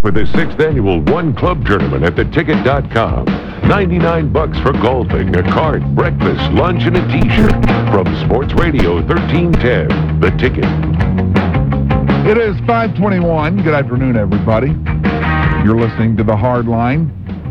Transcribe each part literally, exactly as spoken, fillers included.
for the sixth annual One Club Tournament at the ticket dot com. ninety-nine bucks for golfing, a card, breakfast, lunch, and a t-shirt from Sports Radio thirteen ten, The Ticket. It is five twenty-one. Good afternoon, everybody. You're listening to The Hard Line.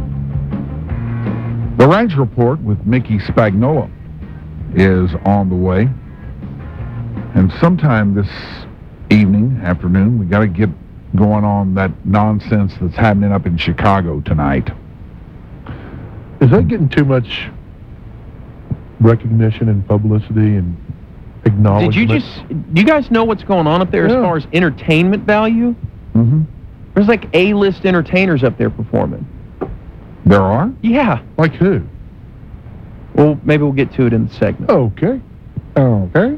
The Ranch Report with Mickey Spagnola is on the way. And sometime this evening, afternoon, we got to get going on that nonsense that's happening up in Chicago tonight. Is that getting too much recognition and publicity and acknowledgement? Did you just, do you guys know what's going on up there Yeah. as far as entertainment value? Mm-hmm. There's like A-list entertainers up there performing. There are? Yeah. Like who? Well, maybe we'll get to it in the segment. Okay. Okay.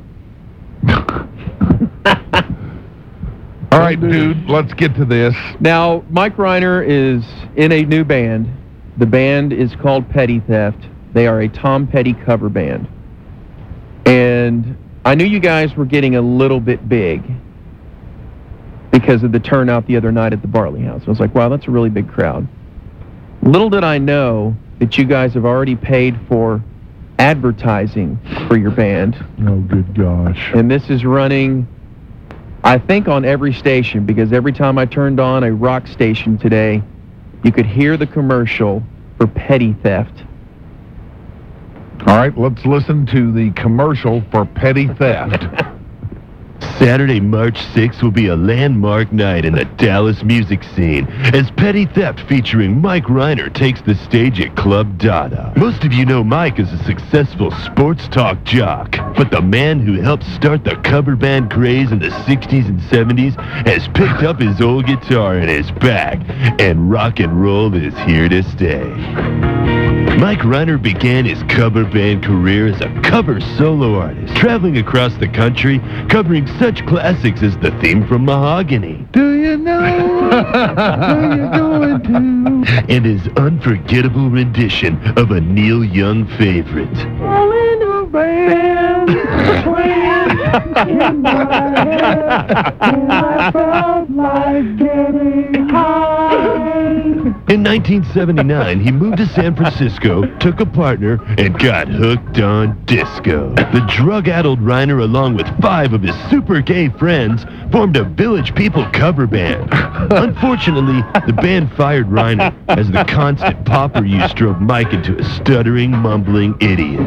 All right, dude, let's get to this. Now, Mike Reiner is in a new band. The band is called Petty Theft. They are a Tom Petty cover band. And I knew you guys were getting a little bit big because of the turnout the other night at the Barley House. I was like, wow, that's a really big crowd. Little did I know that you guys have already paid for advertising for your band. Oh, good gosh. And this is running, I think, on every station, because every time I turned on a rock station today, you could hear the commercial for Petty Theft. All right, let's listen to the commercial for Petty Theft. Saturday, March sixth will be a landmark night in the Dallas music scene as Petty Theft featuring Mike Reiner takes the stage at Club Dada. Most of you know Mike as a successful sports talk jock, but the man who helped start the cover band craze in the sixties and seventies has picked up his old guitar and is back, and rock and roll is here to stay. Mike Reiner began his cover band career as a cover solo artist, traveling across the country, covering such classics as the theme from Mahogany, Do You Know Where You're Going To? And his unforgettable rendition of a Neil Young favorite. All in a band, swaying in my head, and I felt like getting high. In nineteen seventy-nine, he moved to San Francisco, took a partner, and got hooked on disco. The drug-addled Reiner, along with five of his super gay friends, formed a Village People cover band. Unfortunately, the band fired Reiner as the constant pauper use drove Mike into a stuttering, mumbling idiot.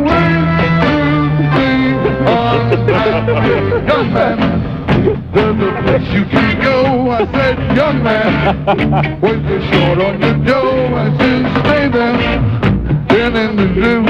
Young man, there's a place you can go. I said, young man, when you're short on your dough, I said, stay there. Then in the new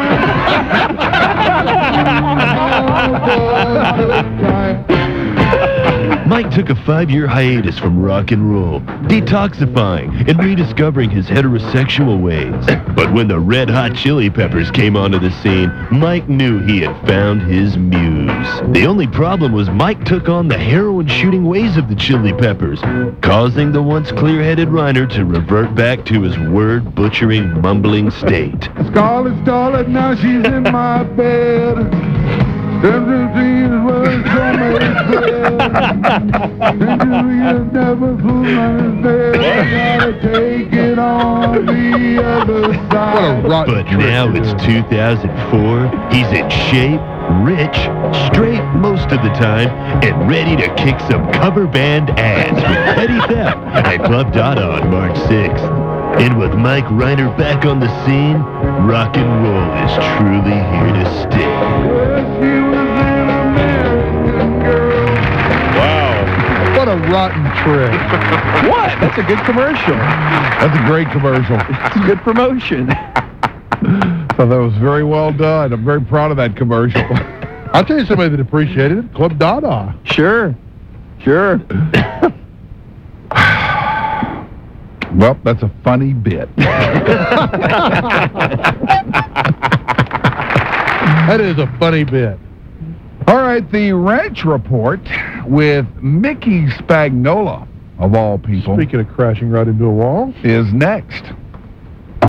Mike took a five-year hiatus from rock and roll, detoxifying and rediscovering his heterosexual ways. But when the Red Hot Chili Peppers came onto the scene, Mike knew he had found his muse. The only problem was Mike took on the heroin-shooting ways of the Chili Peppers, causing the once clear-headed Reiner to revert back to his word-butchering, mumbling state. Scarlet starlet, now she's in my bed. Them routines were so many never fool myself. I gotta take it on the other side. What a But now it's two thousand four. He's in shape, rich, straight most of the time, and ready to kick some cover band ass with Petty Theft at Club Dada on March sixth. And with Mike Reiner back on the scene, rock and roll is truly here to stay. What a rotten trick. What? That's a good commercial. That's a great commercial. It's good promotion. So that was very well done. I'm very proud of that commercial. I'll tell you somebody that appreciated it. Club Dada. Sure. Sure. Well, that's a funny bit. That is a funny bit. All right, the Ranch Report with Mickey Spagnola, of all people, Speaking of crashing right into a wall, is next.